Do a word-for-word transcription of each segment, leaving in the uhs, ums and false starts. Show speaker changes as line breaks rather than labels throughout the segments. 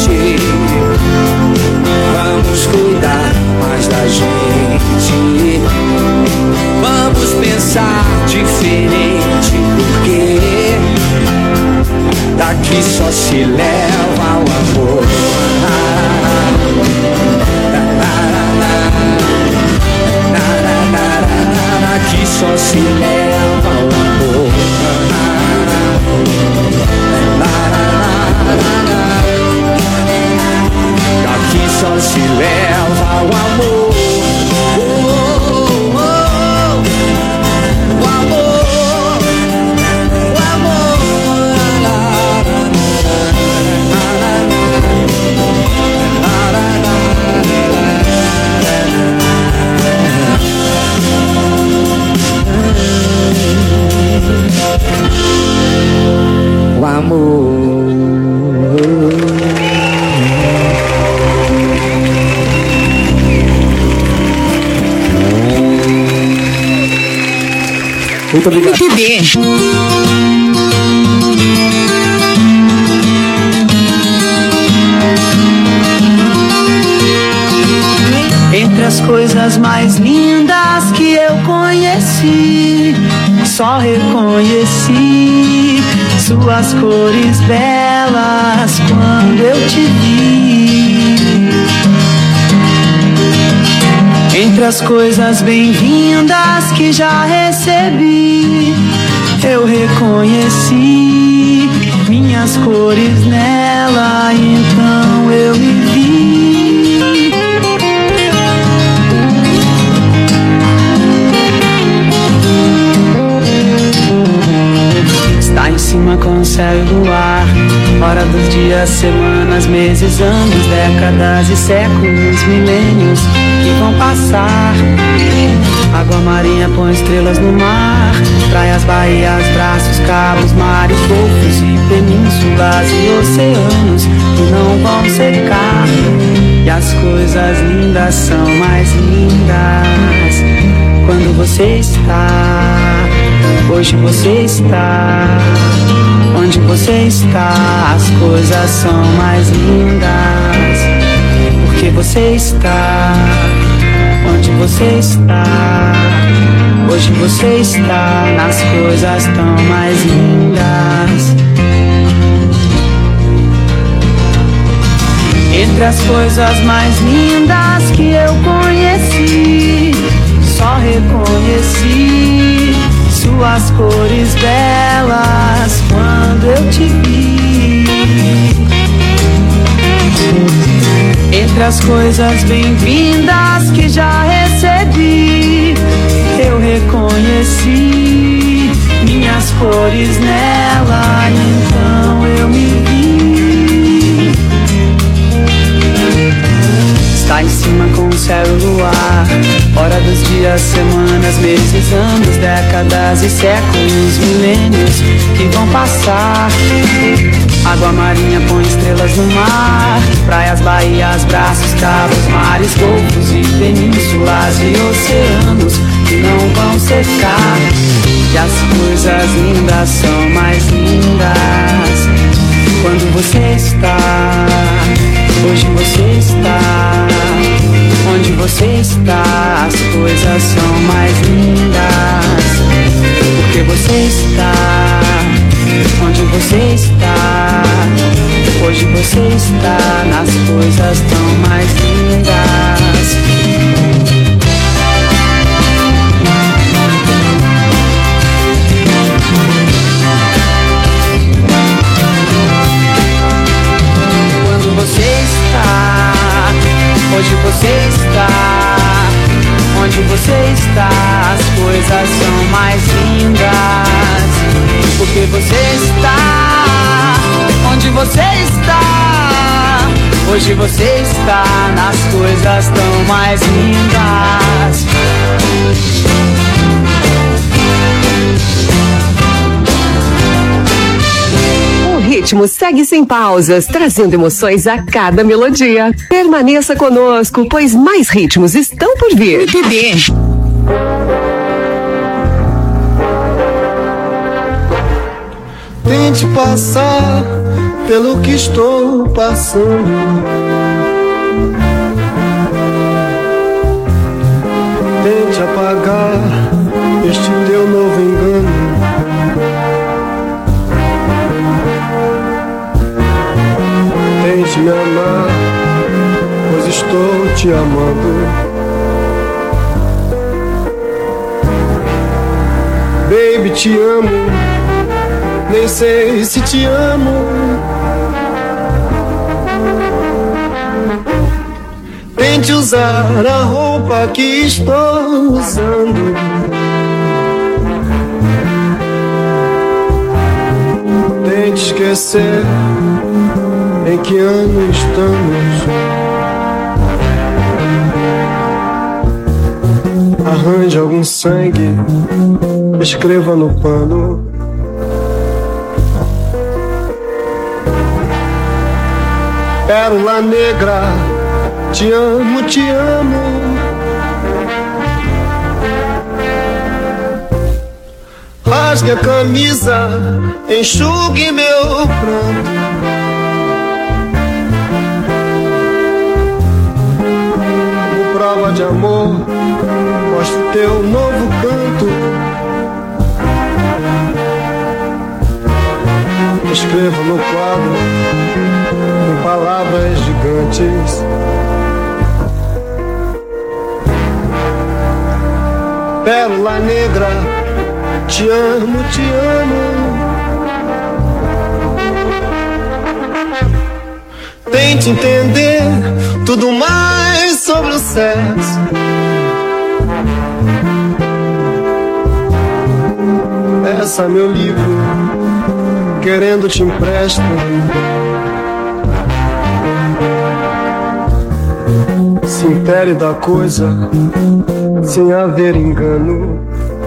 gente. Vamos cuidar mais da gente. Vamos pensar diferente, porque daqui só se leva o amor. Daqui só se leva o amor. Daqui só se leva o amor. O amor. Muito obrigado.
M P B.
Entre as coisas mais lindas que eu conheci, só reconheci suas cores belas quando eu te vi. Entre as coisas bem-vindas que já recebi, eu reconheci minhas cores nela, então eu me vi. Está em cima com o céu e luar, hora dos dias, semanas, meses, anos, décadas e séculos, milênios que vão passar. Água marinha põe estrelas no mar, praias, baías, braços, cabos, mares, golfos e penínsulas e oceanos que não vão secar. E as coisas lindas são mais lindas quando você está. Hoje você está onde você está. As coisas são mais lindas porque você está onde você está. Hoje você está nas coisas tão mais lindas. Entre as coisas mais lindas que eu conheci, só reconheci suas cores belas quando eu te vi. Entre as coisas bem-vindas que já recebi, eu reconheci minhas cores nela, então eu me vi. Está em cima com o céu e o luar, hora dos dias, semanas, meses, anos, décadas e séculos, milênios que vão passar. Água marinha põe estrelas no mar, praias, baías, braços, cabos, mares, golfos e penínsulas e oceanos que não vão secar. E as coisas lindas são mais lindas quando você está. Hoje você está onde você está. As coisas são mais lindas porque você está onde você está. Hoje você está nas coisas tão mais lindas. Quando você está, hoje você está onde você está. As coisas são mais lindas porque você está onde você está. Hoje você está nas coisas tão mais lindas.
O ritmo segue sem pausas, trazendo emoções a cada melodia. Permaneça conosco, pois mais ritmos estão por vir.
M P B.
Tente passar
pelo que estou passando. Tente apagar este teu novo engano. Tente me amar, pois estou te amando. Baby, te amo, nem sei se te amo. Tente usar a roupa que estou usando. Tente esquecer em que ano estamos. Arranje algum sangue, escreva no pano. Pérola negra, te amo, te amo. Rasgue a camisa, enxugue meu pranto. Como prova de amor, mostre teu novo canto. Escreva no quadro, com palavras gigantes. Pérola negra, te amo, te amo. Tente entender tudo mais sobre o sexo. Peça meu livro, querendo te empresto. Se intere da coisa, sem haver engano.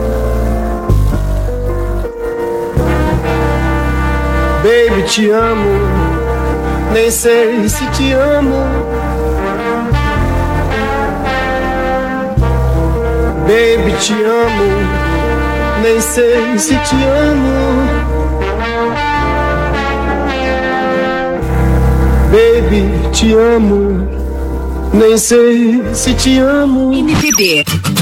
Baby, te amo, nem sei se te amo. Baby, te amo, nem sei se te amo. Baby, te amo, nem sei se te amo.
M P B.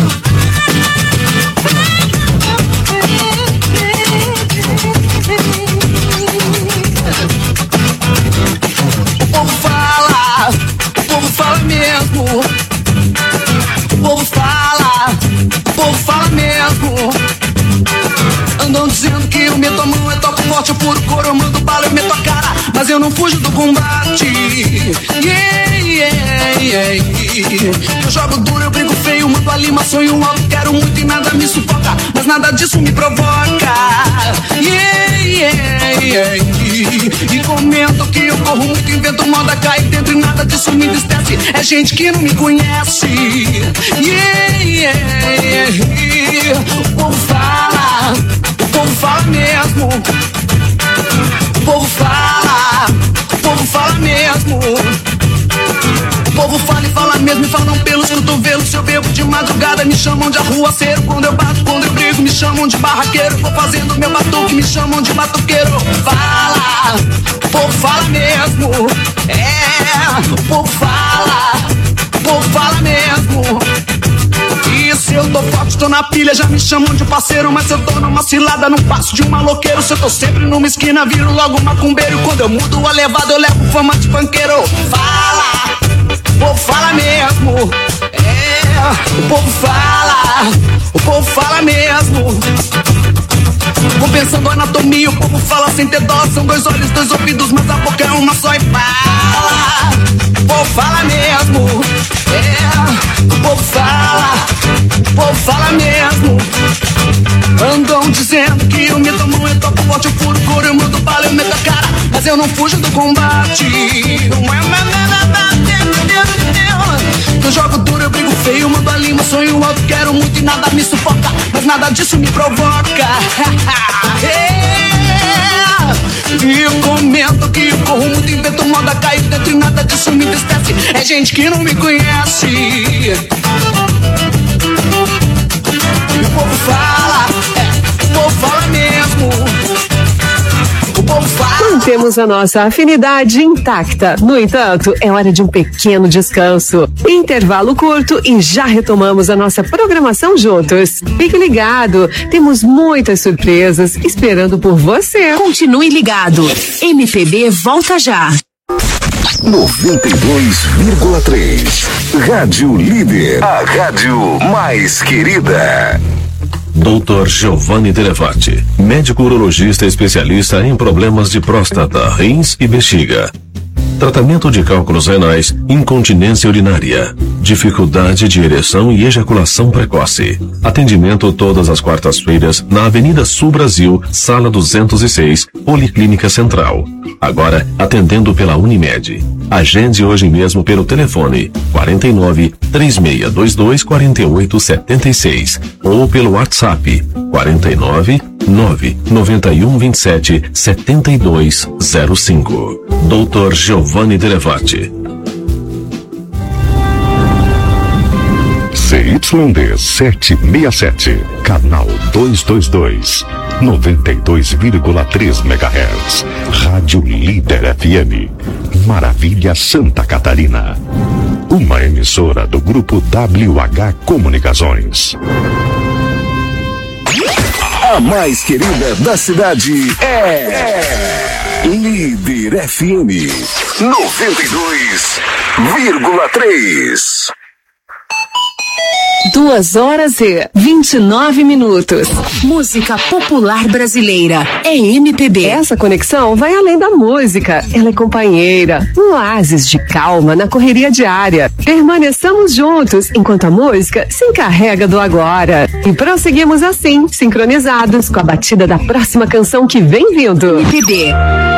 O povo fala, o povo fala mesmo. O povo fala, o povo fala mesmo. Andam dizendo que eu meto a mão, eu toco forte, eu furo couro, eu mando bala, eu meto a cara, mas eu não fujo do combate. Yeah, yeah, yeah. Eu jogo duro, eu brinco feio, mando a lima, sonho alto, quero muito e nada me sufoca, mas nada disso me provoca. Yeah, yeah, yeah. E comento que eu corro muito, invento moda, cai dentro e nada disso me entristece. É gente que não me conhece. Yeah, yeah, yeah. O povo fala, o povo fala mesmo. O povo fala, o povo fala mesmo. O povo fala e fala mesmo, e falam pelos cotovelos. Se eu bebo de madrugada, me chamam de arruaceiro. Quando eu bato, quando eu brigo, me chamam de barraqueiro. Vou fazendo meu batuque, me chamam de batuqueiro. Fala, o povo fala mesmo. É, o povo fala, o povo fala mesmo. E se eu tô forte, tô na pilha, já me chamam de parceiro. Mas se eu tô numa cilada, não passo de um maloqueiro. Se eu tô sempre numa esquina, viro logo macumbeiro. Quando eu mudo a levada, eu levo fama de panqueiro. Fala, o povo fala mesmo. É, o povo fala, o povo fala mesmo. Vou pensando anatomia, o povo fala sem ter dó. São dois olhos, dois ouvidos, mas a boca é uma só e fala. O povo fala mesmo. É, o povo fala, o povo fala mesmo. Andam dizendo que eu meto a mão, eu toco forte, eu furo couro, eu mando bala, eu meto a cara, mas eu não fujo do combate. Eu jogo duro, eu brigo feio, mando a lima, sonho alto, quero muito e nada me sufoca, mas nada disso me provoca. E eu comento que eu corro muito, invento moda, caio dentro e nada disso me entristece. É gente que não me conhece. E o povo fala, é, o povo fala mesmo. O povo fala.
Temos a nossa afinidade intacta. No entanto, é hora de um pequeno descanso. Intervalo curto e já retomamos a nossa programação juntos. Fique ligado, temos muitas surpresas esperando por você.
Continue ligado. M P B volta já.
noventa e dois vírgula três. Rádio Líder. A rádio mais querida.
doutor Giovanni Telefatti, médico urologista especialista em problemas de próstata, rins e bexiga. Tratamento de cálculos renais, incontinência urinária, dificuldade de ereção e ejaculação precoce. Atendimento todas as quartas-feiras na Avenida Sul Brasil, Sala duzentos e seis, Policlínica Central. Agora atendendo pela Unimed. Agende hoje mesmo pelo telefone quarenta e nove, três seis dois dois, quatro oito sete seis ou pelo WhatsApp quarenta e nove, nove nove um, vinte e sete, setenta e dois zero cinco. doutor Giovanni Telefatti.
C Y D setecentos e sessenta e sete, canal duzentos e vinte e dois, noventa e dois vírgula três megahertz. Rádio Líder F M, Maravilha, Santa Catarina. Uma emissora do grupo W H Comunicações. A mais querida da cidade é, é Líder F M noventa e dois vírgula três.
Duas horas e vinte e nove minutos. Música popular brasileira é M P B.
Essa conexão vai além da música. Ela é companheira, um oásis de calma na correria diária. Permaneçamos juntos enquanto a música se encarrega do agora. E prosseguimos assim, sincronizados com a batida da próxima canção que vem vindo.
M P B.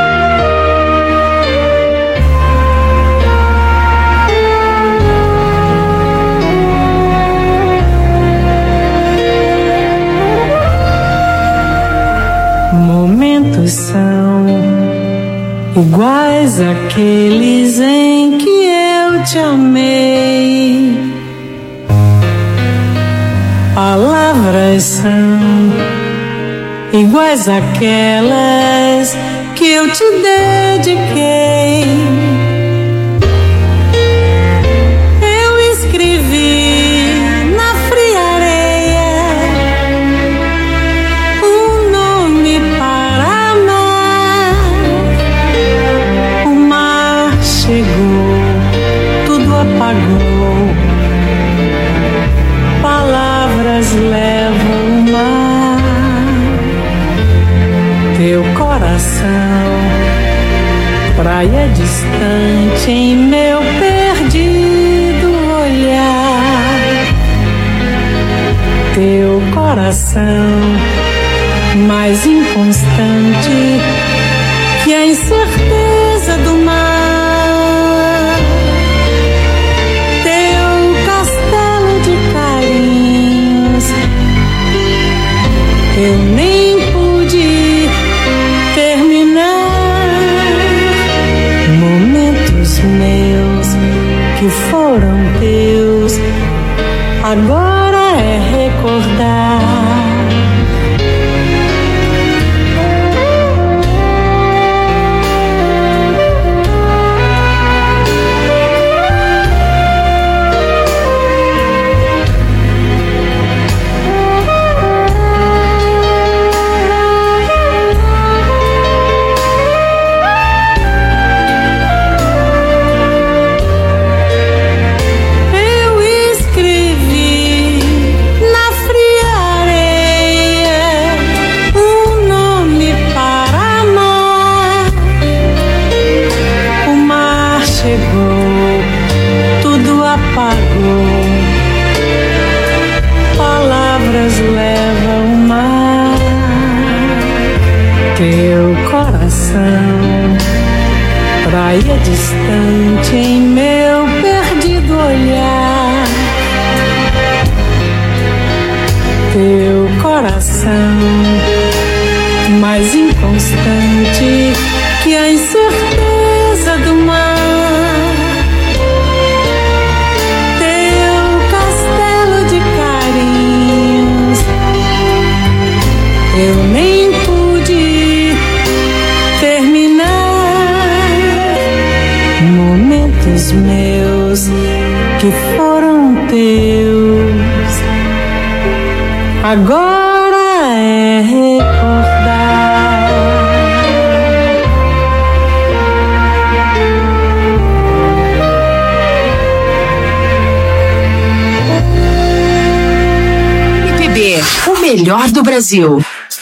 Momentos são iguais àqueles em que eu te amei. Palavras são iguais àquelas que eu te dediquei. Eu escrevi na fria areia um nome para amar. O mar chegou, tudo apagou. Palavras levam o mar. Teu coração, praia distante em meu perdido olhar. Teu coração, mais inconstante que a incerteza do mar. Teu castelo de carinhos, eu nem pude terminar. Momentos meus que foram teus, agora é recordar. Praia distante em meu perdido olhar. Teu coração, mais inconstante que a incerteza do mar. Teu castelo de carinhos, eu nem pude terminar. momentos meus que foram teus, agora é recordar.
M P B, o melhor do Brasil.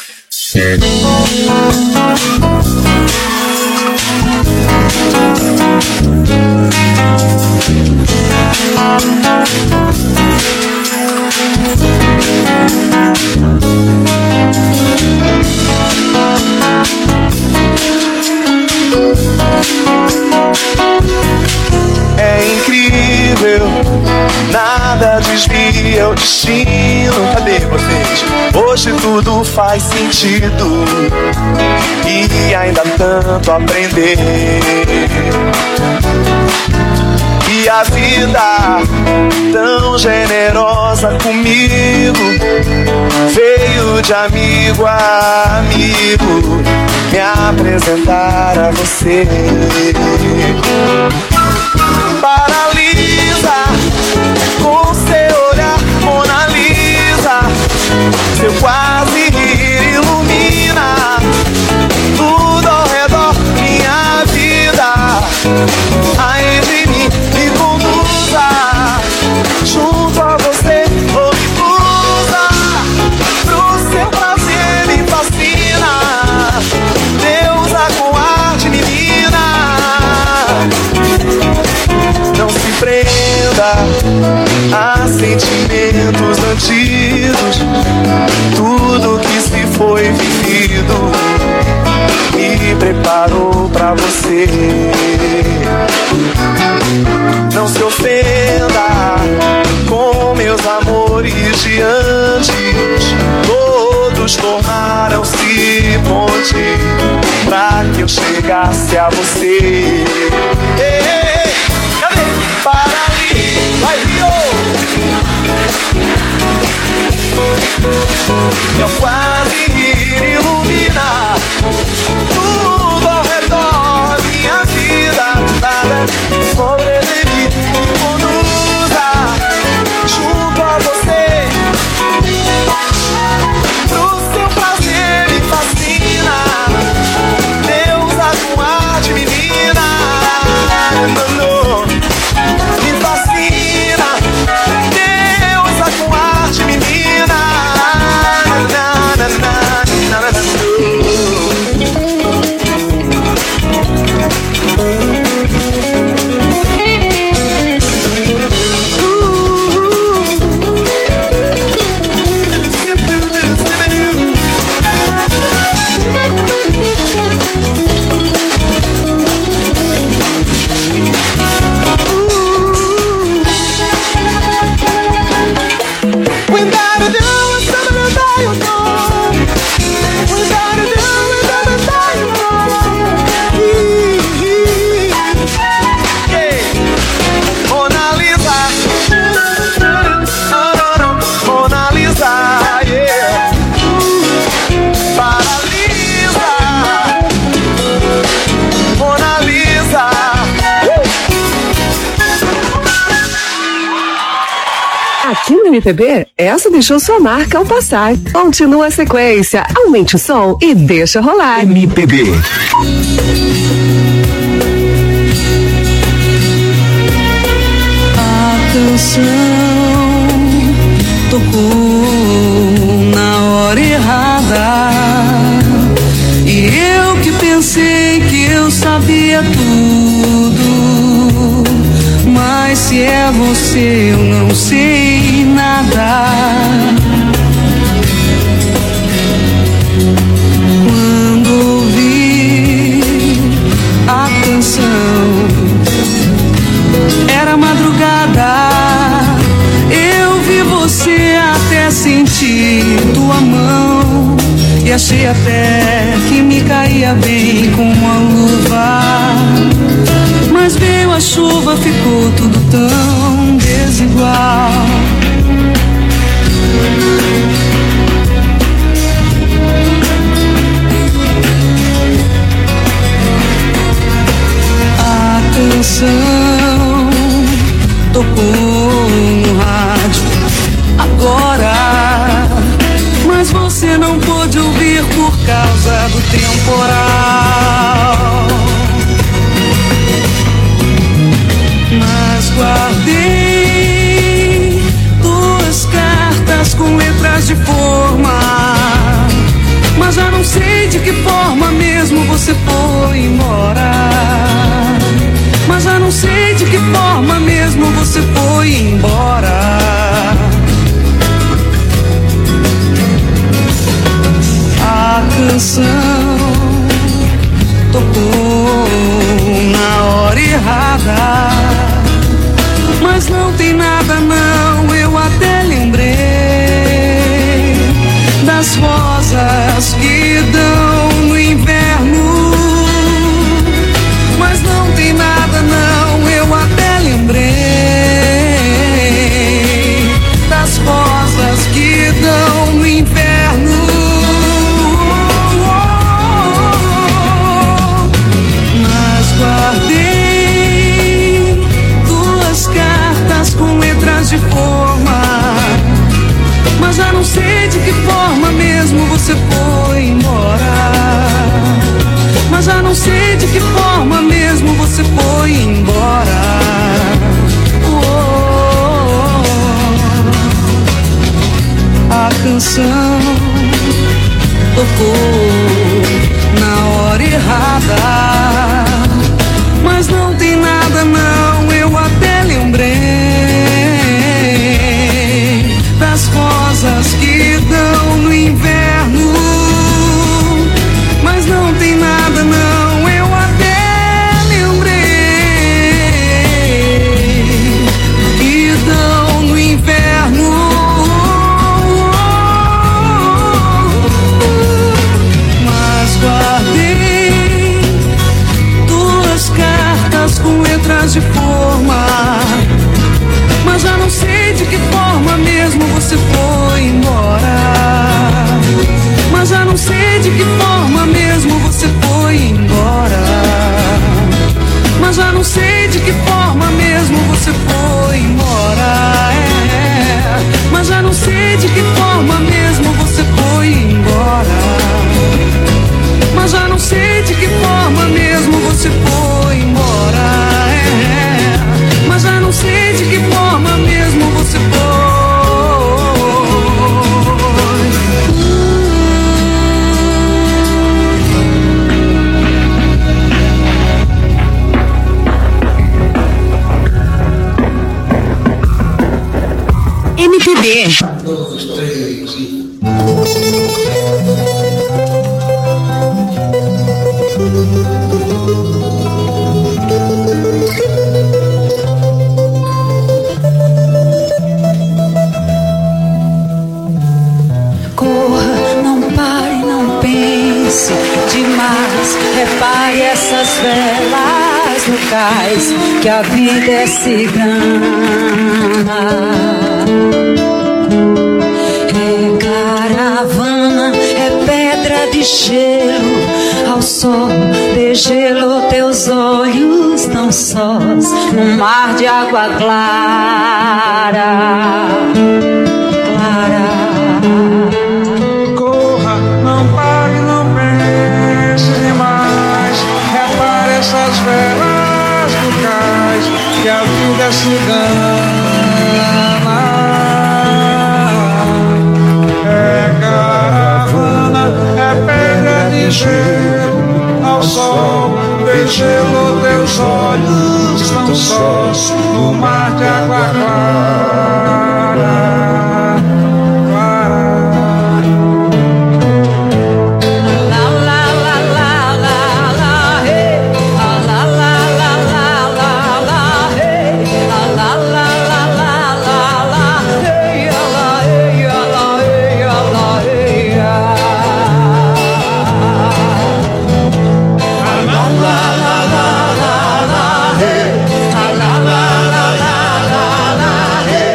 É incrível, nada desvia o destino. Cadê vocês? Hoje tudo faz sentido e ainda tanto a aprender. E a vida tão generosa comigo veio de amigo a amigo me apresentar a você. Paralisa com seu olhar, Mona Lisa. Seu quase rir ilumina tudo ao redor, minha vida. Aí de mim me conduza junto a você, ou me cruza. Pro seu prazer me fascina, Deus aguarde, menina. Não se prenda a sentimentos antigos. Tudo que se foi vivido me preparou pra você. Não se ofenda com meus amores de antes. Todos tornaram-se ponte pra que eu chegasse a você. Ei, ei, ei, cadê? Para ali, vai Rio! Meu quase rir ilumina tudo ao redor, minha vida. Nada sobrevive, me conduza junto a você. Pro seu prazer me fascina, Deus aguarde, menina. Não, não. Me fascina, Deus aguarde, menina. Na, na, na, na, na, na.
Aqui no M P B, essa deixou sua marca ao passar. Continua a sequência, aumente o som e deixa rolar.
M P B.
A canção tocou na hora errada e eu que pensei que eu sabia tudo, mas se é você eu não sei nada. Quando ouvi a canção, era madrugada, eu vi você até sentir tua mão e achei até que me caía bem com uma luva, mas veio a chuva, ficou tudo tão desigual. A canção tocou no rádio agora, mas você não pôde ouvir por causa do temporal. Mas guardei duas cartas com letras de forma, mas já não sei de que forma mesmo você foi embora. Mas já não sei de que forma mesmo você foi embora. A canção tocou na hora errada, mas não tem nada não, eu até lembrei das rosas que dão no inverno. Mas não tem nada não, eu até lembrei das rosas que dão no inverno. Mas guardei duas cartas com letras de forma, mas já não sei de que forma mesmo você foi embora. Mas já não sei de que forma mesmo você foi embora. Oh, a canção tocou na hora errada, mas não tem nada não, eu até lembrei das rosas que dão no inverno. Mas não tem nada não, eu até lembrei que dão no inverno. Mas guardei duas cartas com letras de forma, mas já não sei de que forma mesmo você foi embora. Mas já não sei de que forma mesmo você foi embora. Mas já não sei de que forma mesmo você foi embora. É. Mas já não sei de que forma mesmo você foi embora. Mas já não sei de que forma mesmo você foi embora. É. Mas já não sei de que forma mesmo você foi.
M P B.
Corra, não pare, não pense demais. Repare essas velas no cais, que a vida é cigana. É caravana, é pedra de gelo, ao sol de gelo teus olhos tão sós, num mar de água clara, clara.
Corra, não pare, não pense demais. Repare essas velas do cais, que a vida é cigana. É caravana, é pedra de gelo, ao sol de gelo teus olhos tão sós, no mar de água clara.
Hey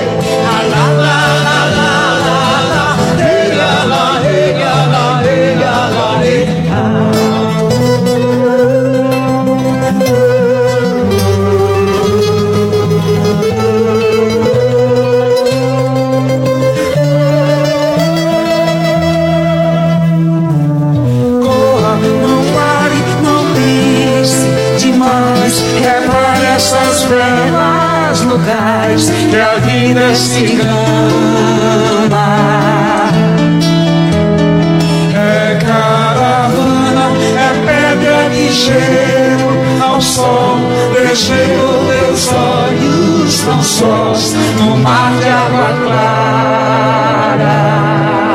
pelas locais que a vida se engana. É caravana, é pedra de cheiro ao sol, deixando teus olhos tão sós no mar de água clara.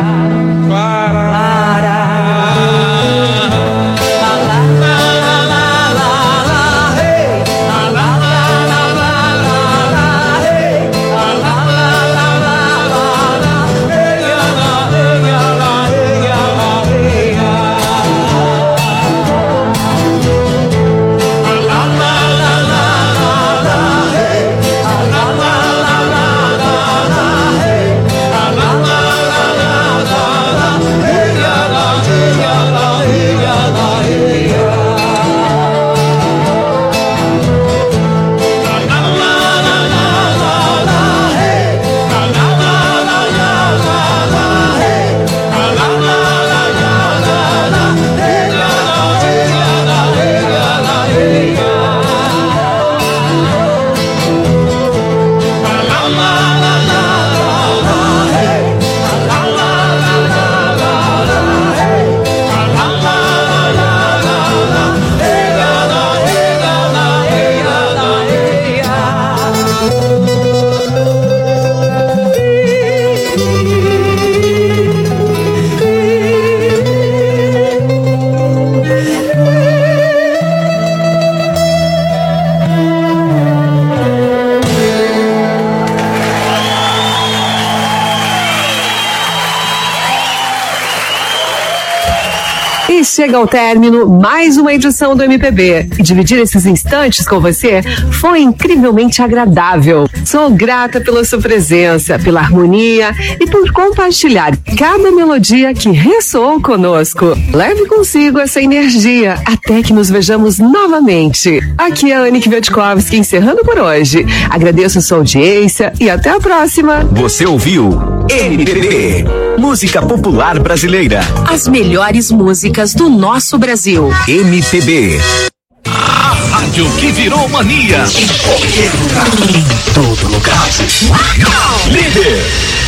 Chega ao término mais uma edição do M P B. E dividir esses instantes com você foi incrivelmente agradável. Sou grata pela sua presença, pela harmonia e por compartilhar cada melodia que ressoou conosco. Leve consigo essa energia até que nos vejamos novamente. Aqui é a Annick Witkowski encerrando por hoje. Agradeço a sua audiência e até a próxima.
Você ouviu M P B, música popular brasileira.
As melhores músicas do nosso Brasil.
M P B. A rádio que virou mania. Em qualquer lugar. Em todo lugar. Líder.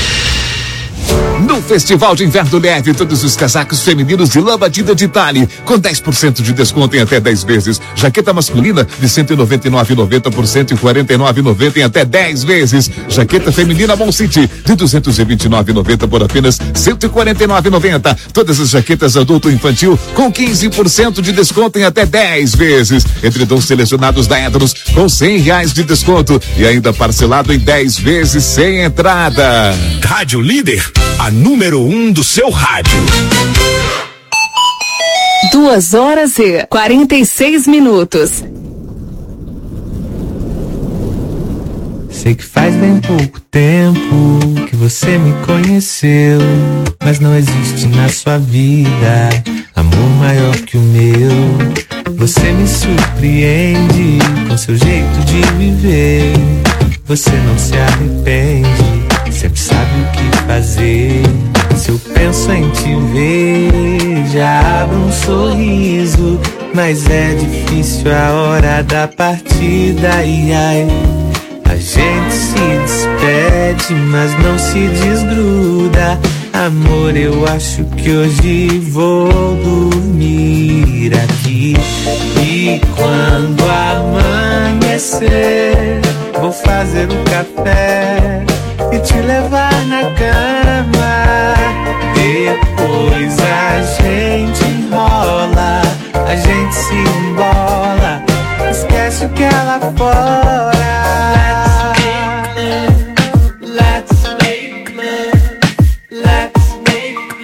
No Festival de Inverno Leve, todos os casacos femininos de lã batida de Tale, com dez por cento de desconto em até dez vezes. Jaqueta masculina de cento e noventa e nove reais e noventa por cento e quarenta e nove reais e noventa por cento em até dez vezes. Jaqueta feminina Mon City de duzentos e vinte e nove reais e noventa por cento por apenas cento e quarenta e nove reais e noventa por cento. Todas as jaquetas adulto e infantil com quinze por cento de desconto em até dez vezes. Edredons selecionados da Edros com cem reais de desconto e ainda parcelado em dez vezes sem entrada.
Rádio Líder, a número um do seu rádio.
Duas horas e quarenta e seis minutos.
Sei que faz bem pouco tempo que você me conheceu, mas não existe na sua vida amor maior que o meu. Você me surpreende com seu jeito de viver. Você não se arrepende, sempre sabe o que fazer. Se eu penso em te ver, já abro um sorriso, mas é difícil a hora da partida. Ai, ai. A gente se despede, mas não se desgruda. Amor, eu acho que hoje vou dormir aqui. E quando amanhecer, vou fazer um café e te levar na cama. Depois a gente enrola, a gente se embola, esquece o que é lá fora. Let's make love, let's make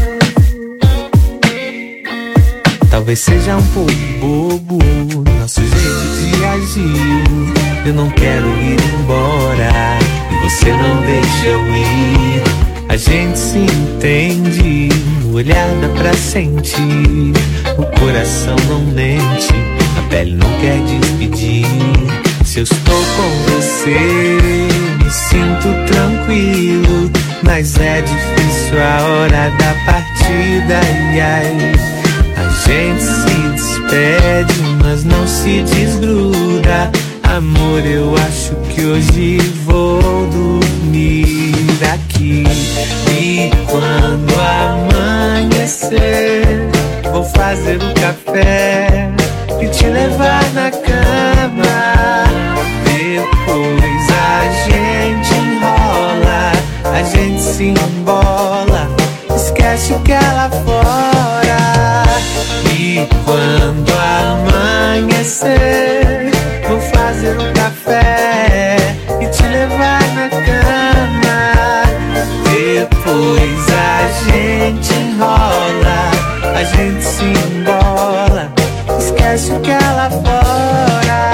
love. Talvez seja um pouco bobo nosso jeito de agir. Eu não quero ir embora, você não deixa eu ir. A gente se entende, o olhar dá pra sentir. O coração não mente, a pele não quer despedir. Se eu estou com você, me sinto tranquilo, mas é difícil a hora da partida. Ai, ai. A gente se despede, mas não se desgruda. amor, eu acho que hoje vou dormir aqui. E quando amanhecer, vou fazer um café e te levar na cama. Depois a gente enrola, a gente se embola, esquece o que é lá fora. E quando amanhecer, vou fazer um café e te levar na cama. Depois a gente enrola, a gente se embola, esquece o que é lá fora.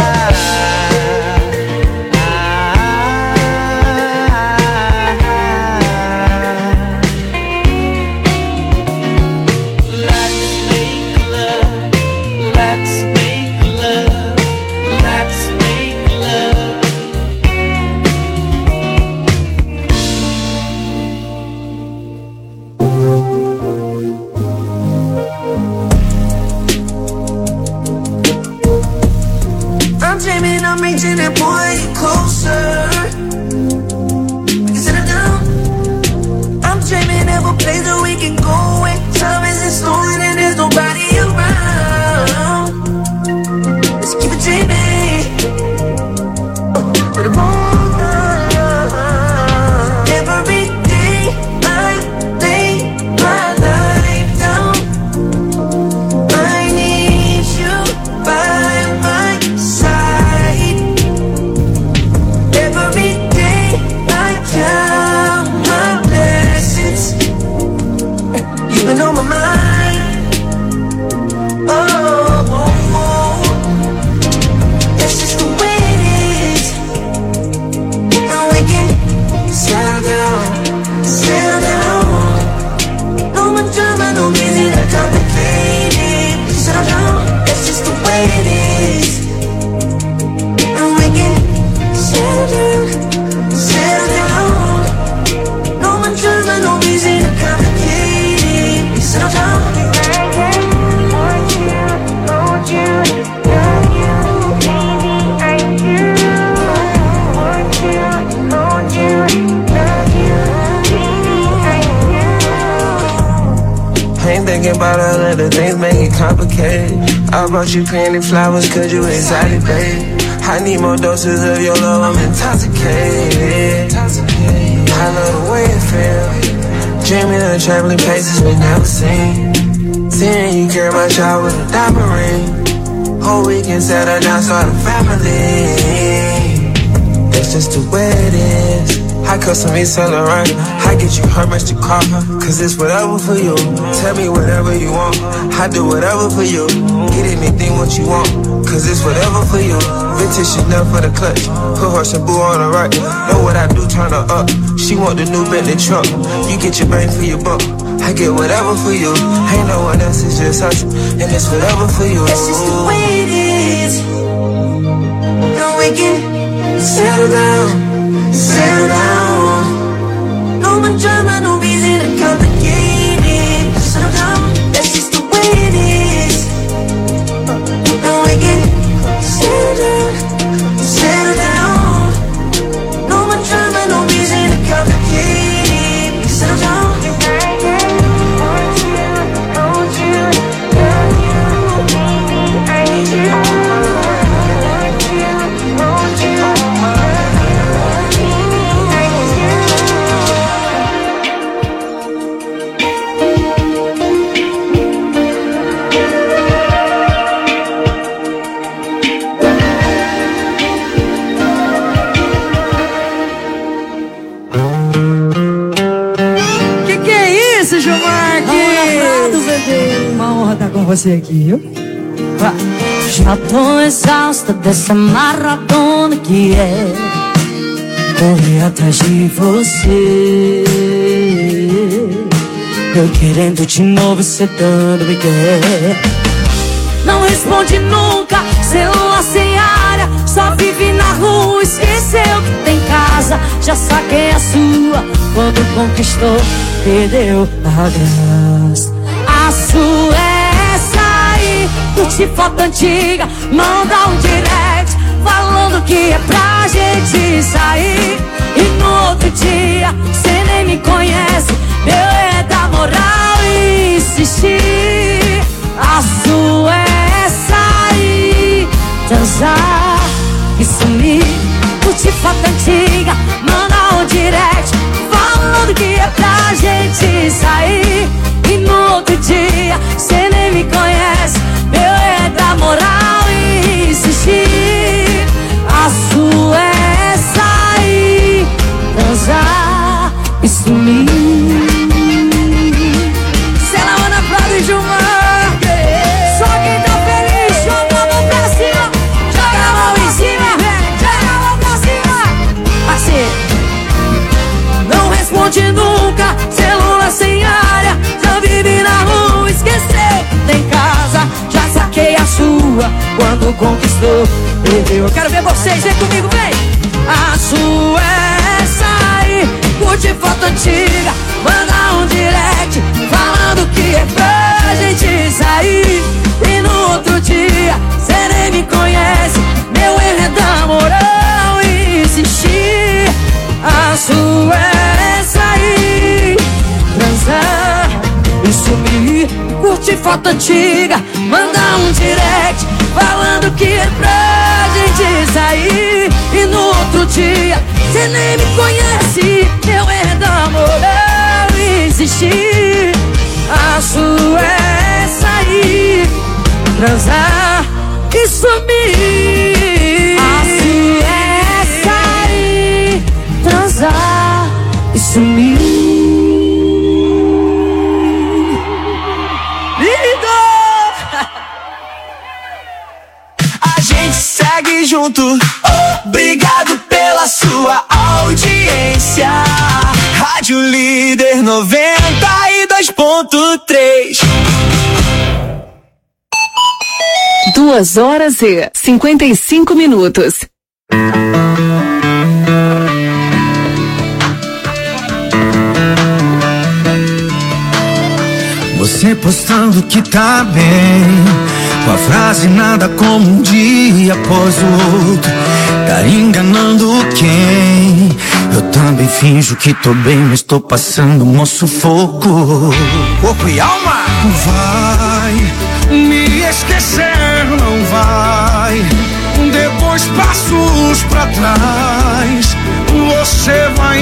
Reaching and pulling you closer. We can settle down. I'm dreaming of a place where we can go when time isn't stolen and there's nobody around. Let's keep it dreaming. To the moon. Every day I lay my life down. I need you by my side. Every day I count my blessings. You've been on my mind. Oh, oh, oh. That's just the way it is. And we can settle down, settle down. No more drama, no reason to complicate it. Settle down, that's just the way it is. And we can settle down, settle down. No more drama, no reason to complicate it. Settle down. Want you, want you, love you, baby, I do. Want you, want you, love you, baby, I do.
I ain't thinking about all of the things make it complicated. I bought you candy flowers cause you excited, babe. I need more doses of your love, I'm intoxicated. I love the way it feels. Dreaming of traveling places we never seen. Seeing you carry my child with a diamond ring. Whole weekend settle down, start a family. That's just the way it is. I custom me Saint Laurent. I get you Hermes to car, cause it's whatever for you. Tell me whatever you want, I do whatever for you. Get anything what you want, cause it's whatever for you. Vintage Chanel for the clutch, put horse and boo on the right. Know what I do, turn her up. She want the new Bentley truck. You get your bang for your buck, I get whatever for you. Ain't no one else, it's just us, and it's whatever for you.
That's just the way it is. No, we can settle down, settle down. No more drama, no reason to complicate it. Settle down, that's just the way it is. No, we can settle down, settle down. No more drama, no reason to complicate it. Settle down. Want you, want you, love you, baby, I do. Want you, want you, love you, baby, I
Que que é isso, Gilmar? Uma honra estar com você aqui, viu? Vá.
Já tô exausta dessa maratona que é correr atrás de você. Eu querendo de novo, cê dando me quer. Não responde nunca, celular sem área. Só vive na rua, esqueceu que tem casa. Já saquei a sua, quando conquistou, perdeu a graça. A sua é essa aí, curte foto antiga, manda um direct. falando que é pra gente sair. E no outro dia, cê nem me conhece. Meu é dar moral e insistir. A sua é sair, transar e sumir. Curtir foto antiga, mandar um direct falando que é pra gente sair. E no outro dia, cê nem me conhece. Meu é dar moral e insistir. A sua é sair, transar e sumir. Ana Prado e Gilmar. Só quem tá feliz, joga a mão pra cima. Joga a mão em cima, joga a mão pra cima. Assim, não responde nunca, celular sem área. Já vive na rua, esqueceu que tem casa. Já saquei a sua, quando conquistou, perdeu. Eu quero ver vocês, vem comigo, vem. A sua é sair, curte foto antiga, manda um direct falando que é pra gente sair. E no outro dia, cê nem me conhece. Meu erro é dar moral e insistir. A sua é sair, transar e sumir. Curte foto antiga, manda um direct falando que é pra gente sair. E no outro dia, cê nem me conhece. Meu erro é dar moral e insistir. A sua é sair, transar e sumir. A sua é sair, transar e sumir.
Lindo! A gente segue junto. Obrigado pela sua audiência. Rádio Líder noventa e dois ponto três.
Duas horas e cinquenta e cinco minutos.
Você postando que tá bem, com a frase nada como um dia após o outro. Tá enganando quem? Eu também finjo que tô bem, mas tô passando um sufoco.
Corpo e alma.
Vai me esquecer, não vai. Depois passos pra trás, você vai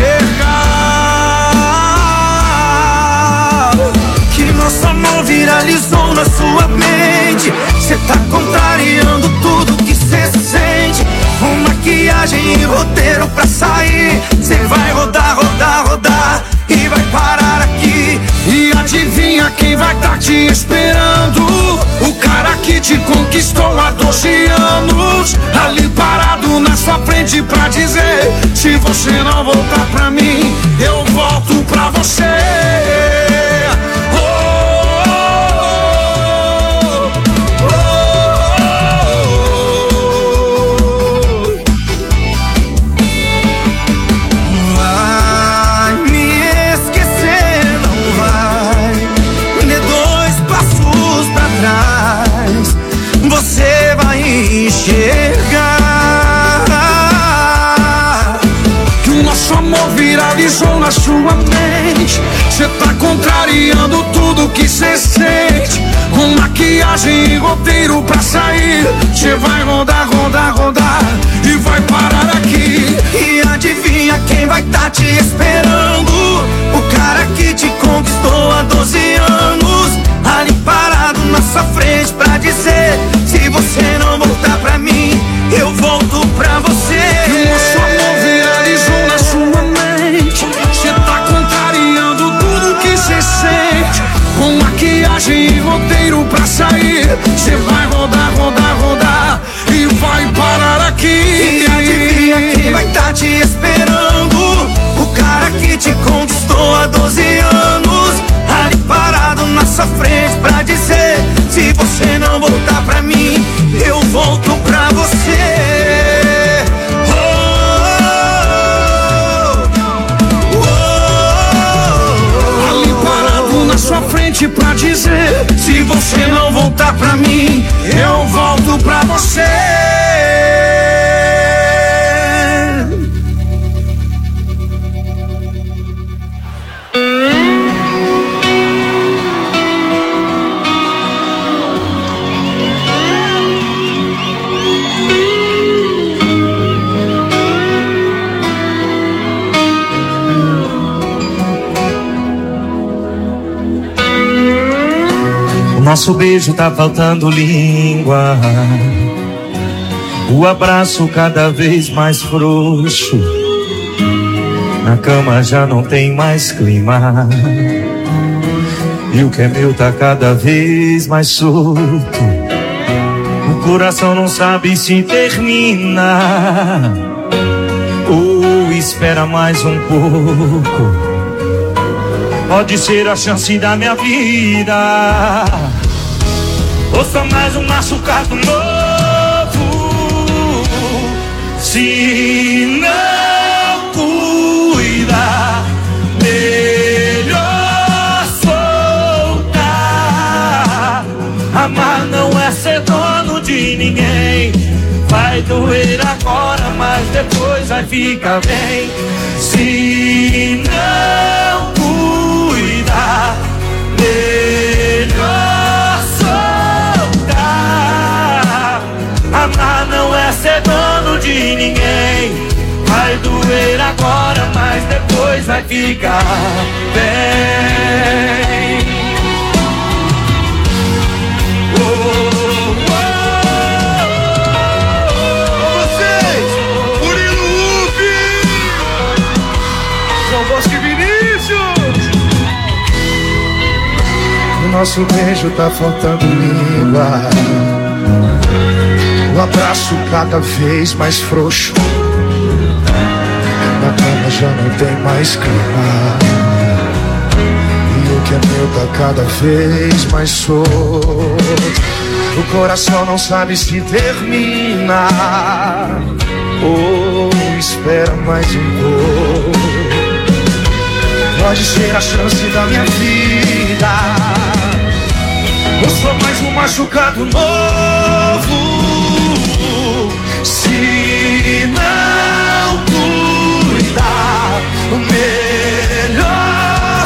enxergar
que nosso amor viralizou na sua mente. Cê tá contrariando tudo que cê sente. Com maquiagem e roteiro pra sair. Cê vai rodar, rodar, rodar e vai parar aqui.
E adivinha quem vai tá te esperando? O cara que te conquistou há doze anos. Ali parado na sua frente pra dizer: se você não voltar pra mim, eu volto pra você.
Você vai enxergar
que o nosso amor viralizou na sua mente. Cê tá contrariando tudo que cê sente. Com maquiagem e roteiro pra sair. Cê vai rodar, rodar, rodar e vai parar aqui.
E adivinha quem vai tá te esperando? O cara que te conquistou há doze anos. Ali parado na sua frente pra dizer: se você não voltar pra mim, eu volto pra você.
E o nosso amor viralizou na sua mente. Cê tá contrariando tudo que cê sente. Com maquiagem e roteiro pra sair. Cê vai rodar, rodar, rodar e vai parar aqui.
E adivinha quem vai tá te esperando? O cara que te conquistou há doze anos. Ali parado na sua frente pra dizer: se você não voltar pra mim, eu volto pra você. Oh, oh,
oh. Ali parado na sua frente pra dizer: se você não voltar pra mim, eu volto pra você.
nosso beijo tá faltando língua, o abraço cada vez mais frouxo, na cama já não tem mais clima, e o que é meu tá cada vez mais solto. O coração não sabe se termina ou espera mais um pouco. Pode ser a chance da minha vida, ou só mais um machucado novo. Se não cuida, melhor soltar. Amar não é ser dono de ninguém. Vai doer agora, mas depois vai ficar bem. Se não cuida, melhor soltar. Amar não é ser dono de ninguém. Vai doer agora, mas depois vai ficar bem. Oh, oh, oh, vocês, Murilo Ufi, João Bosco e Vinícius.
No nosso beijo tá faltando língua, o abraço cada vez mais frouxo, na cama já não tem mais clima, e o que é meu tá cada vez mais solto. O coração não sabe se termina ou espera mais um pouco. Pode ser a chance da minha vida, ou só mais um machucado novo. Se não cuidar, melhor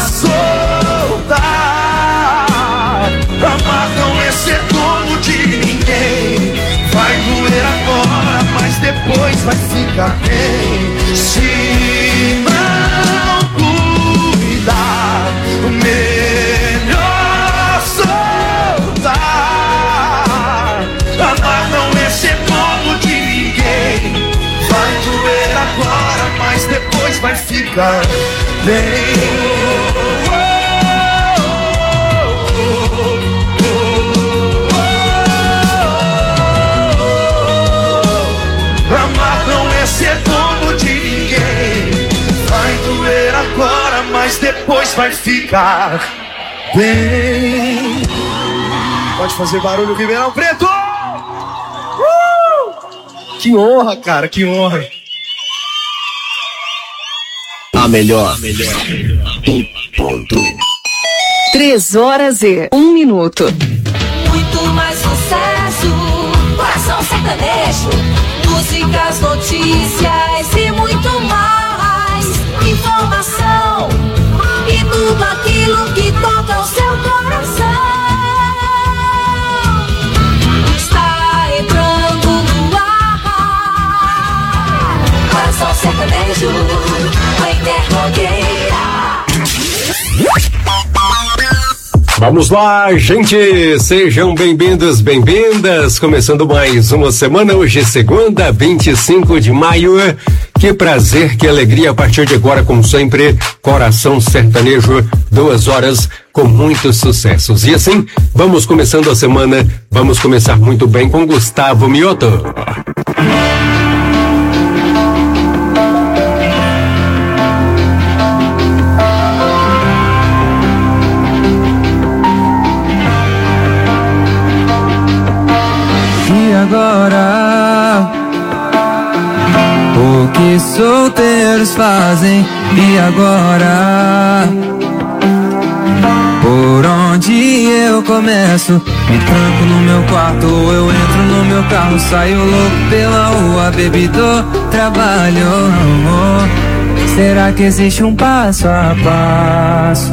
soltar. Amar não é ser dono de ninguém. Vai doer agora, mas depois vai ficar bem. Se não cuidar, melhor soltar. Amar não é ser dono de ninguém. Vai doer agora, mas depois vai ficar bem. Amar não é ser dono de ninguém. Vai doer agora, mas depois vai ficar bem. Pode fazer barulho, Ribeirão Preto! Uh! Que honra, cara, que honra.
A melhor, a melhor. Em ponto.
Três horas e um minuto.
Muito mais sucesso, coração sertanejo, músicas, notícias e muito mais. Informação e tudo aquilo que toca o seu coração. Está entrando no ar. Coração sertanejo, a interrogueira.
Vamos lá, gente, sejam bem-vindos, bem-vindas, começando mais uma semana, hoje é segunda, vinte e cinco de maio, que prazer, que alegria, a partir de agora, como sempre, Coração Sertanejo, duas horas com muitos sucessos, e assim, vamos começando a semana, vamos começar muito bem com Gustavo Mioto.
Agora, o que solteiros fazem? E agora, por onde eu começo? Me tranco no meu quarto, eu entro no meu carro, saio louco pela rua, bebido, trabalho. Será que existe um passo a passo?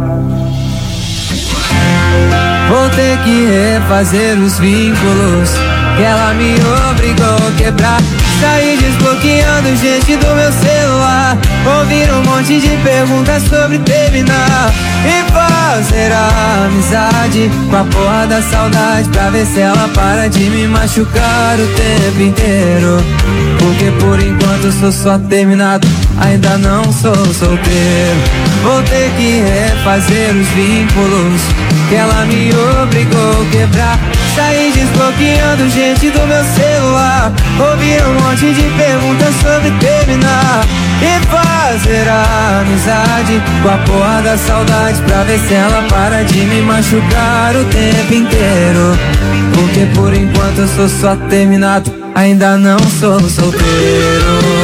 Vou ter que refazer os vínculos que ela me obrigou a quebrar. Saí desbloqueando gente do meu celular, ouvi
ouvir um monte de perguntas sobre terminar e fazer a amizade com a porra da saudade, pra ver se ela para de me machucar o tempo inteiro. Porque por enquanto sou só terminado, ainda não sou solteiro. Vou ter que refazer os vínculos que ela me obrigou a quebrar. Sair desbloqueando gente do meu celular, ouvir um monte de perguntas sobre terminar e fazer a amizade com a porra da saudade, pra ver se ela para de me machucar o tempo inteiro. Porque por enquanto eu sou só terminado, ainda não sou solteiro.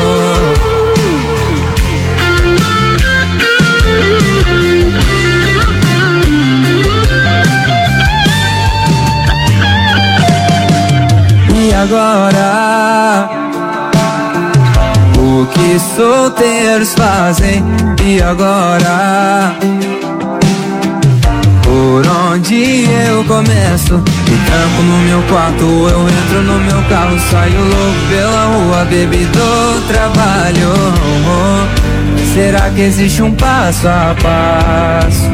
E agora, o que solteiros fazem? E agora, por onde eu começo? Me tranco no meu quarto, eu entro no meu carro, saio louco pela rua, baby, do trabalho. Será que existe um passo a passo?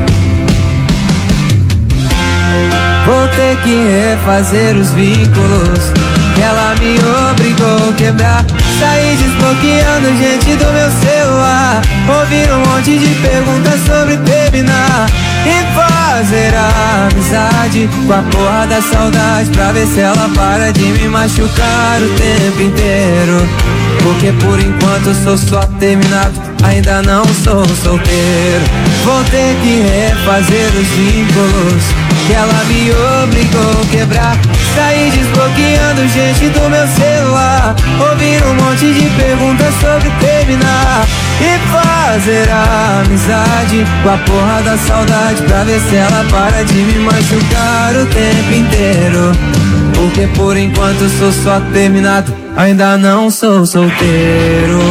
Vou ter que refazer os vínculos que ela me obrigou a quebrar. Sair desbloqueando gente do meu celular, ouvir um monte de perguntas sobre terminar e fazer a amizade com a porra da saudade, pra ver se ela para de me machucar o tempo inteiro. Porque por enquanto eu sou só terminado, ainda não sou solteiro. Vou ter que refazer os vínculos que ela me obrigou a quebrar. Sair desbloqueando gente do meu celular, ouvir um monte de perguntas sobre terminar e fazer a amizade com a porra da saudade, pra ver se ela para de me machucar o tempo inteiro. Porque por enquanto eu sou só terminado, ainda não sou solteiro.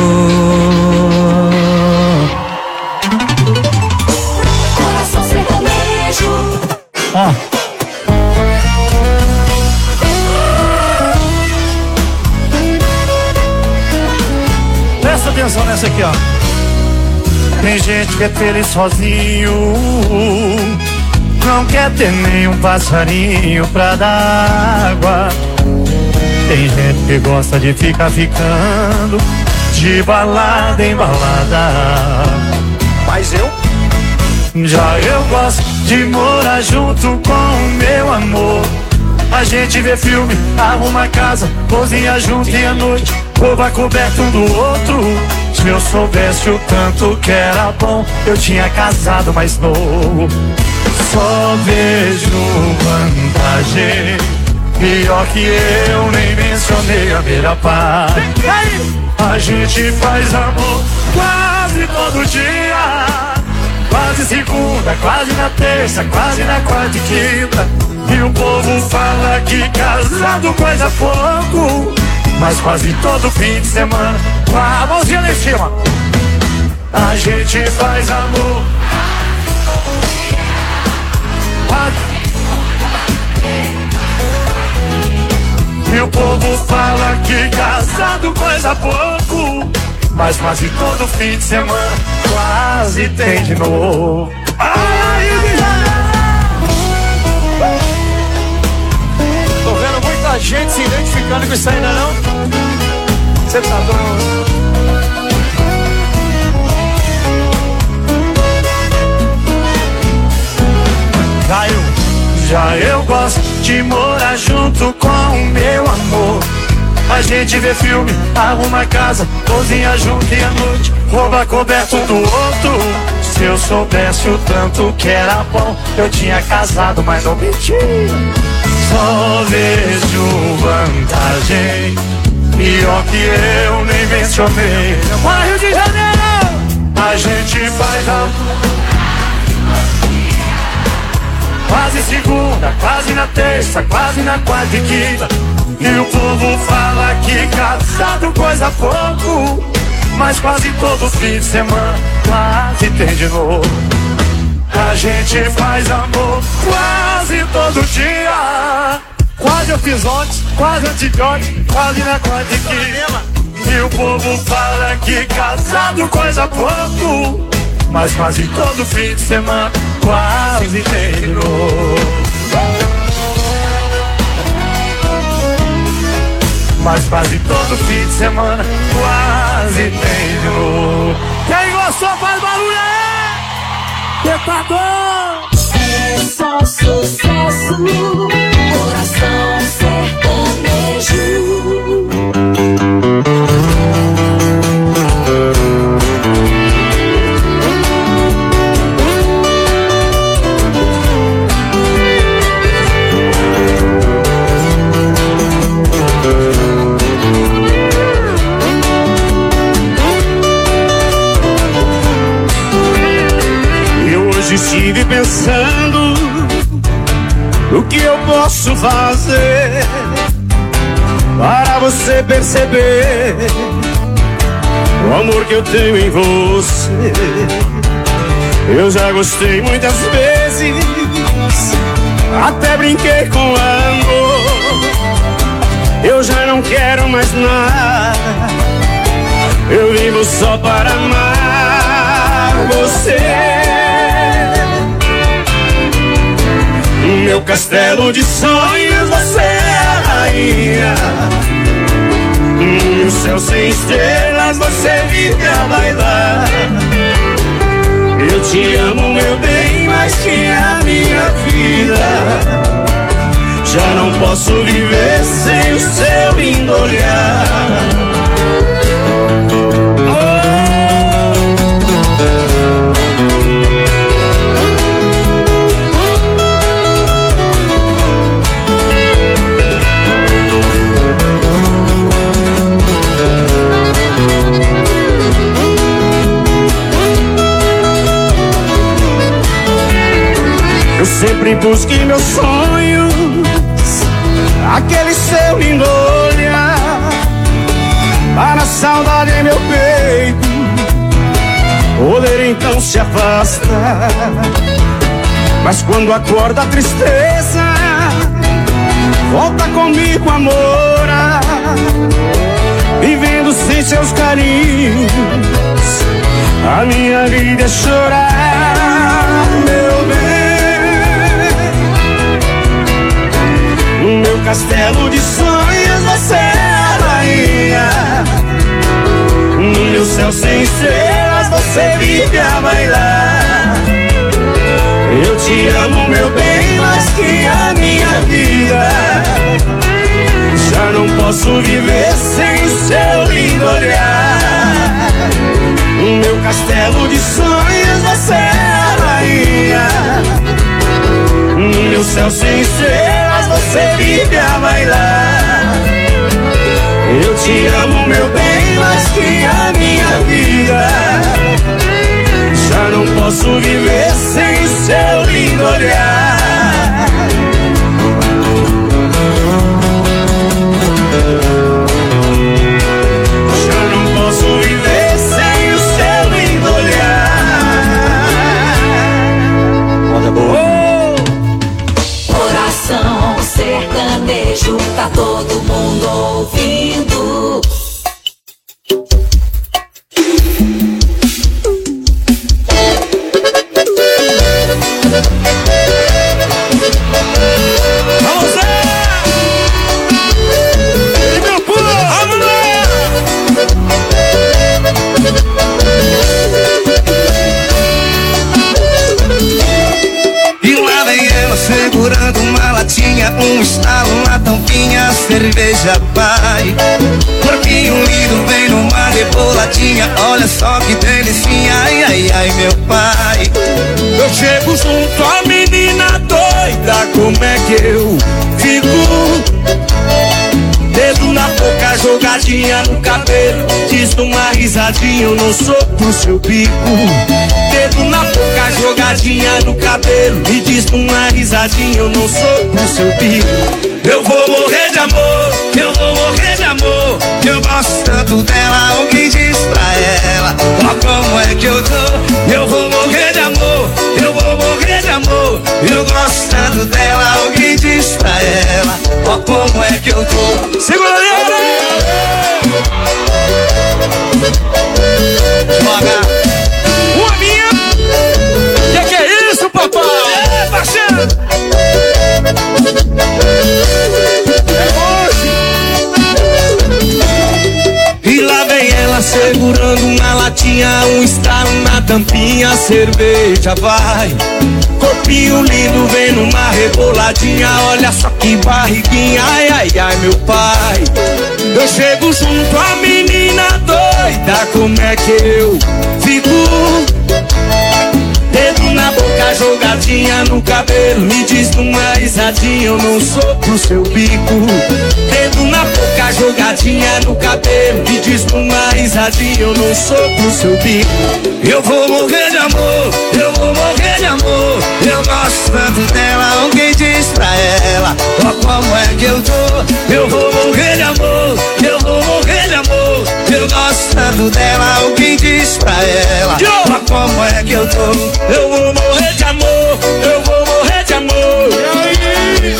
Coração sertanejo.
Ó. Presta atenção nessa aqui, ó. Tem gente que é feliz sozinho, não quer ter nenhum passarinho pra dar água. Tem gente que gosta de ficar ficando de balada em balada. Mas eu? Já eu gosto de morar junto com o meu amor. A gente vê filme, arruma casa, cozinha junto e à noite rouba coberto um do outro. Se eu soubesse o tanto que era bom, eu tinha casado mais novo. Só vejo vantagem, pior que eu nem mencionei a beira par. A gente faz amor quase todo dia, quase segunda, quase na terça, quase na quarta e quinta. E o povo fala que casado coisa pouco, mas quase todo fim de semana, com a mãozinha lá em cima, a gente faz amor. E o povo fala que casado coisa pouco, mas quase todo fim de semana quase tem de novo. Ai, tô vendo muita gente se identificando com isso ainda não? Você tá doido? Caio. Já eu gosto de morar junto com o meu amor. A gente vê filme, arruma casa, cozinha junto e à noite rouba coberto um do outro. Se eu soubesse o tanto que era bom, eu tinha casado, mas não menti. Só vejo vantagem, pior que eu nem mencionei. Bora Rio de Janeiro! A gente faz amor quase segunda, quase na terça, quase na quarta e quinta. E o povo fala que casado coisa pouco, mas quase todo fim de semana quase tem de novo. A gente faz amor quase todo dia, quase eu fiz ontem, quase anteontem, quase na quarta e quinta. E o povo fala que casado coisa pouco, mas quase todo fim de semana quase terminou. Mas quase todo fim de semana quase terminou. Quem gostou faz barulho aí! Tentador!
É só sucesso, coração sertanejo.
Estive pensando no que eu posso fazer para você perceber o amor que eu tenho em você. Eu já gostei muitas vezes, até brinquei com amor. Eu já não quero mais nada, eu vivo só para amar você. Meu castelo de sonhos, você é a rainha. No céu sem estrelas, você vive a bailar. Eu te amo, meu bem, mais que a minha vida. Já não posso viver sem o seu lindo olhar. Eu sempre busquei meus sonhos, aquele seu lindo olhar, para a saudade em meu peito poder então se afastar. Mas quando acorda a tristeza, volta comigo amor, vivendo sem seus carinhos, a minha vida é chorar, meu bem. Meu castelo de sonhos, você é a rainha. No meu céu sem estrelas, você vive a bailar. Eu te amo, meu bem, mais que a minha vida. Já não posso viver sem o seu lindo olhar. No meu castelo de sonhos, você é a rainha. No meu céu sem estrelas, você vive a bailar. Eu te amo, meu bem, mais que a minha vida. Já não posso viver sem o seu lindo olhar. Já não posso viver sem o seu lindo olhar. Olha boa.
Sertanejo, tá todo mundo ouvindo.
Vamos lá! E meu pulo, vamos lá!
E lá vem ela segurando uma latinha, um estalo, uma tampinha, cerveja pai. Corpinho lindo, vem numa reboladinha, olha só que delicinha, ai, ai, ai, meu pai.
Eu chego junto à menina doida, como é que eu fico? Dedo na boca, jogadinha no cabelo, diz numa risadinha, eu não sou pro seu bico. Dedo na boca, jogadinha no cabelo, e diz numa risadinha, eu não sou pro seu bico. Eu vou morrer de amor, eu vou morrer de amor,
eu gosto tanto dela, alguém diz pra ela, ó como é que eu tô.
Eu vou morrer de amor, eu vou morrer de amor,
eu gosto tanto dela, alguém diz pra ela, ó como é que eu tô.
Segura aí!
na latinha, um estalo na tampinha, cerveja vai. Corpinho lindo, vem numa reboladinha, olha só que barriguinha, ai, ai, ai, meu pai. Eu chego junto à menina doida, como é que eu fico? Dedo na boca, jogadinha no cabelo, me diz numa risadinha, eu não sou pro seu bico. Dedo na boca, jogadinha no cabelo, me diz numa risadinha, eu não sou pro seu bico. Eu vou morrer de amor, eu vou morrer de amor, eu gosto tanto dela, alguém diz pra ela, ó como é que eu tô. Eu vou morrer de amor, eu vou morrer de amor, eu gosto tanto dela, alguém diz pra ela, ó como é que eu tô. Eu vou morrer de amor, eu vou morrer de amor. E aí?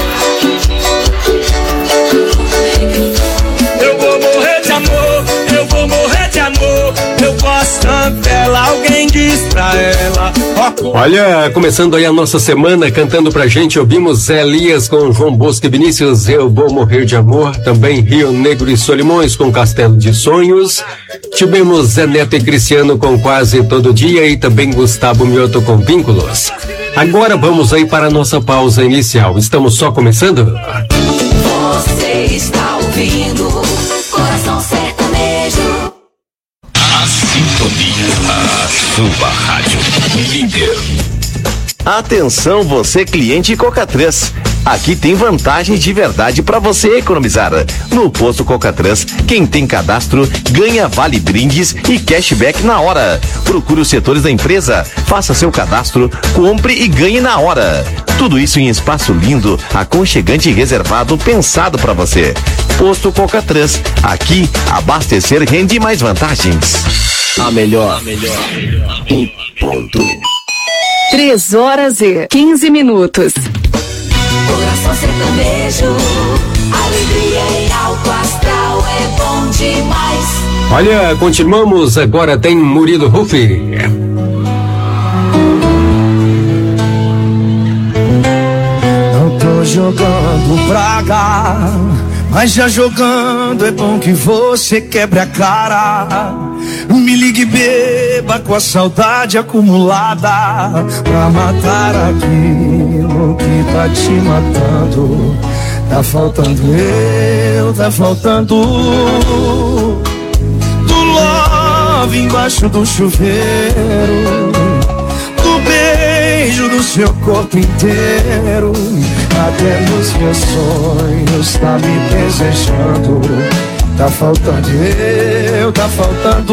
Eu vou morrer de amor, eu vou morrer de amor. Eu gosto tanto dela, alguém diz pra ela.
Olha, começando aí a nossa semana, cantando pra gente, ouvimos Elias com João Bosco e Vinícius, Eu Vou Morrer de Amor. Também Rio Negro e Solimões com Castelo de Sonhos. Tivemos Zé Neto e Cristiano com Quase Todo Dia e também Gustavo Mioto com Vínculos. Agora vamos aí para a nossa pausa inicial. Estamos só começando?
Você está ouvindo Coração Sertanejo.
A sintonia, a sua rádio líder.
Atenção você cliente Coca três. Aqui tem vantagens de verdade para você economizar. No posto Coca três, quem tem cadastro ganha vale brindes e cashback na hora. Procure os setores da empresa, faça seu cadastro, compre e ganhe na hora. Tudo isso em espaço lindo, aconchegante e reservado, pensado para você. Posto Coca três, aqui abastecer rende mais vantagens. A melhor. A melhor.
Em ponto. Três horas e quinze minutos. Coração Sertanejo, alegria em alto astral é bom demais.
Olha, continuamos, agora tem Murilo Rufi.
Não tô jogando praga, mas já jogando é bom que você quebre a cara. Me ligue beba com a saudade acumulada, pra matar aquilo que tá te matando. Tá faltando eu, tá faltando do love embaixo do chuveiro, do beijo do seu corpo inteiro. Até nos meus sonhos tá me desejando. Tá faltando eu, tá faltando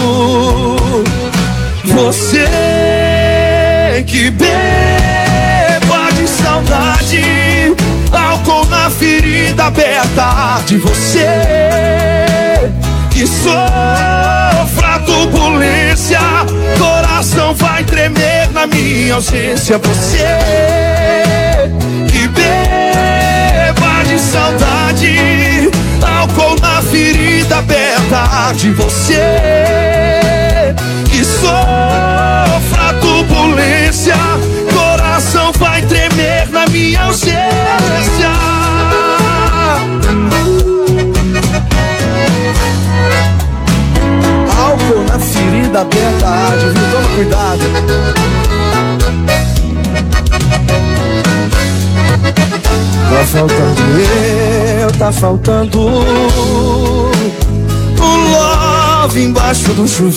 você que beba de saudade, álcool na ferida aberta de você, que sofra turbulência, coração vai tremer na minha ausência. Você que beba de saudade, álcool na ferida aberta de você, que sofra turbulência, coração vai tremer na minha ausência. Álcool na ferida aberta, viu? Toma cuidado. Tá faltando eu, tá faltando o love embaixo do chuveiro.